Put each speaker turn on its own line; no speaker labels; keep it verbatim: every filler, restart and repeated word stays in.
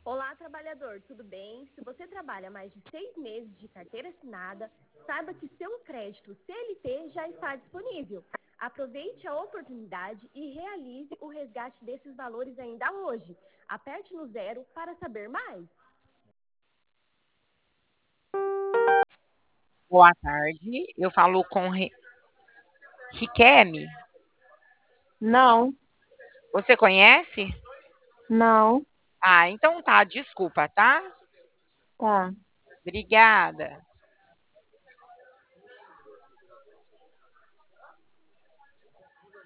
Olá, trabalhador, tudo bem? Se você trabalha mais de seis meses de carteira assinada, saiba que seu crédito C L T já está disponível. Aproveite a oportunidade e realize o resgate desses valores ainda hoje. Aperte no zero para saber mais.
Boa tarde, eu falo com Ri- Riquelme.
Não,
Você conhece?
não,
Ah, então tá, desculpa, tá?
tá.
Obrigada.